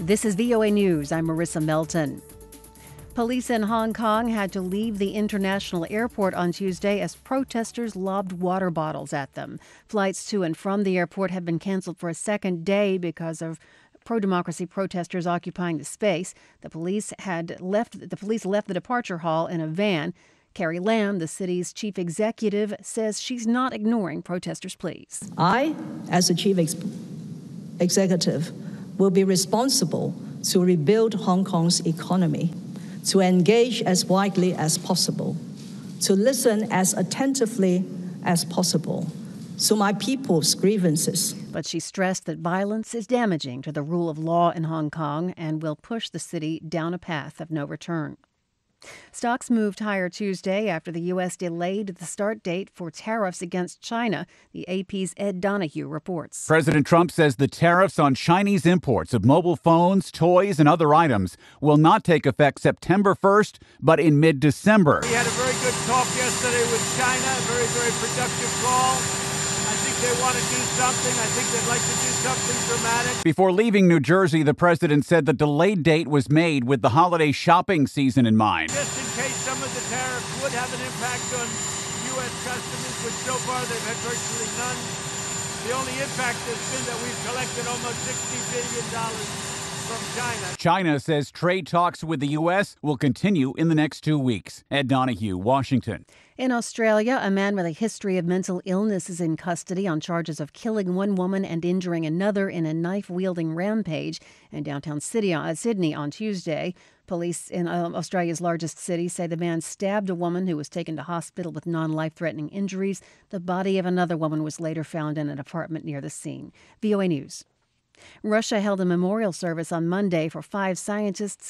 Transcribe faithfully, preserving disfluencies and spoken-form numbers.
This is V O A News. I'm Marissa Melton. Police in Hong Kong had to leave the international airport on Tuesday as protesters lobbed water bottles at them. Flights to and from the airport have been canceled for a second day because of pro-democracy protesters occupying the space. The police had left the police left the departure hall in a van. Carrie Lam, the city's chief executive, says she's not ignoring protesters' pleas. I, as the chief ex- executive, will be responsible to rebuild Hong Kong's economy, to engage as widely as possible, to listen as attentively as possible to my people's grievances. But she stressed that violence is damaging to the rule of law in Hong Kong and will push the city down a path of no return. Stocks moved higher Tuesday after the U S delayed the start date for tariffs against China, the A P's Ed Donahue reports. President Trump says the tariffs on Chinese imports of mobile phones, toys, and other items will not take effect September first, but in mid-December. We had a very good talk yesterday with China, a very, very productive call. I think they want to do something. I think they'd like to do something dramatic. Before leaving New Jersey, the president said the delayed date was made with the holiday shopping season in mind. Just in case some of the tariffs would have an impact on U S customers, which so far they've had virtually none. The only impact has been that we've collected almost sixty billion dollars from China. China says trade talks with the U S will continue in the next two weeks. Ed Donahue, Washington. In Australia, a man with a history of mental illness is in custody on charges of killing one woman and injuring another in a knife-wielding rampage in downtown Sydney on Tuesday. Police in Australia's largest city say the man stabbed a woman who was taken to hospital with non-life-threatening injuries. The body of another woman was later found in an apartment near the scene. V O A News. Russia held a memorial service on Monday for five scientists